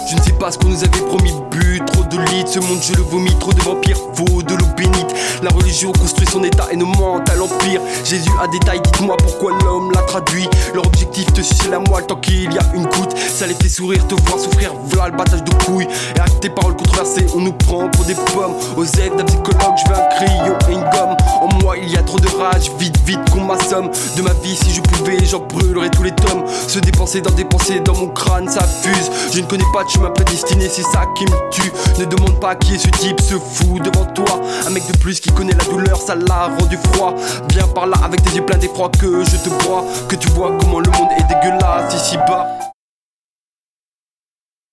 Je ne sais pas ce qu'on nous avait promis, but, trop de litres, ce monde je le vomis, trop de vampires, vaut de l'eau bénite. La religion construit son état et nos mental empire. Jésus a détail, dites-moi pourquoi l'homme l'a traduit. Leur objectif te sucer la moelle tant qu'il y a une goutte. Ça les fait sourire, te voir souffrir, voilà le battage de couilles. Et avec tes paroles controversées, on nous prend pour des pommes. Aux aides d'un psychologue, je veux un crayon et une gomme. En moi il y a trop de rage, vite qu'on m'assomme. De ma vie si je pouvais, j'en brûlerais tous les tomes. Se dépenser dans mon crâne, ça fuse. Je ne connais pas de chemin prédestiné, c'est ça qui me tue. Ne demande pas qui est ce type, se fout devant toi. Un mec de plus qui connaît la douleur, ça l'a rendu froid. Viens par là avec tes yeux pleins d'effroi que je te vois. Que tu vois comment le monde est dégueulasse ici bas.